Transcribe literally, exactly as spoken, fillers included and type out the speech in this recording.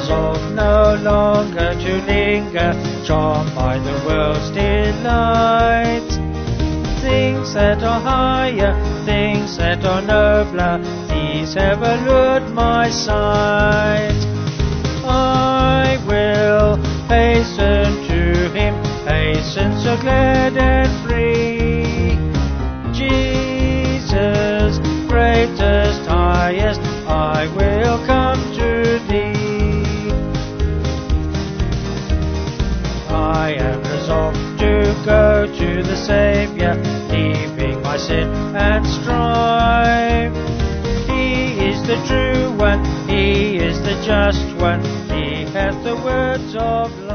resolved no longer to linger, charmed by the world's delight. Things that are higher, things that are nobler, these have allured my sight. I will hasten to him, hasten so glad and free. Jesus, greatest, highest, I will come to thee. I am resolved to go to the Saviour, leaving my sin and strife. He is the true one, He is the just one, He hath the words of life.